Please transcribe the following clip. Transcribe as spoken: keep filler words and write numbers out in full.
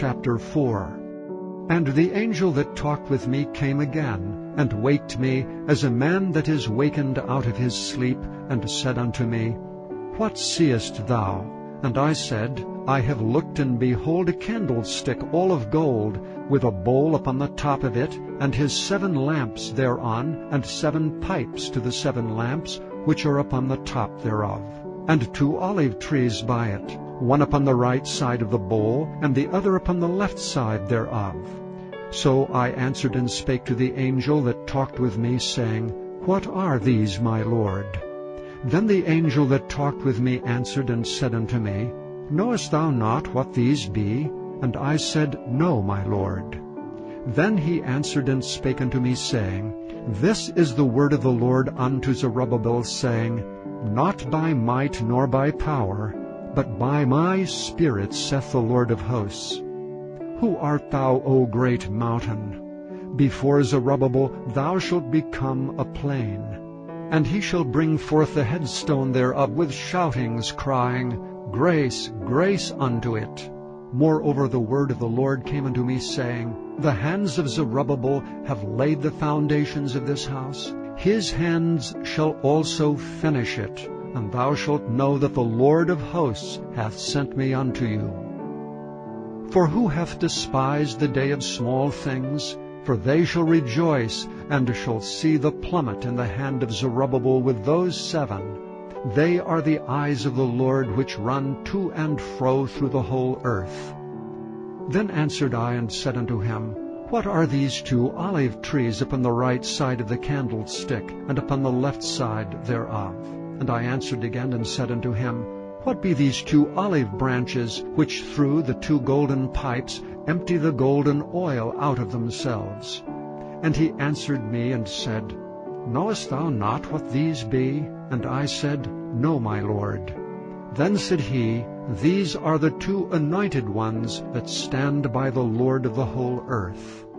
chapter four. And the angel that talked with me came again, and waked me, as a man that is wakened out of his sleep, and said unto me, What seest thou? And I said, I have looked, and behold a candlestick all of gold, with a bowl upon the top of it, and his seven lamps thereon, and seven pipes to the seven lamps, which are upon the top thereof, and two olive trees by it, one upon the right side of the bowl, and the other upon the left side thereof. So I answered and spake to the angel that talked with me, saying, What are these, my Lord? Then the angel that talked with me answered and said unto me, Knowest thou not what these be? And I said, No, my Lord. Then he answered and spake unto me, saying, This is the word of the Lord unto Zerubbabel, saying, Not by might nor by power, but by my Spirit, saith the Lord of hosts. Who art thou, O great mountain? Before Zerubbabel thou shalt become a plain. And he shall bring forth the headstone thereof with shoutings, crying, Grace, grace unto it. Moreover the word of the Lord came unto me, saying, The hands of Zerubbabel have laid the foundations of this house. His hands shall also finish it. And thou shalt know that the Lord of hosts hath sent me unto you. For who hath despised the day of small things? For they shall rejoice, and shall see the plummet in the hand of Zerubbabel with those seven. They are the eyes of the Lord, which run to and fro through the whole earth. Then answered I and said unto him, What are these two olive trees upon the right side of the candlestick, and upon the left side thereof? And I answered again and said unto him, What be these two olive branches, which through the two golden pipes empty the golden oil out of themselves? And he answered me and said, Knowest thou not what these be? And I said, No, my Lord. Then said he, These are the two anointed ones that stand by the Lord of the whole earth.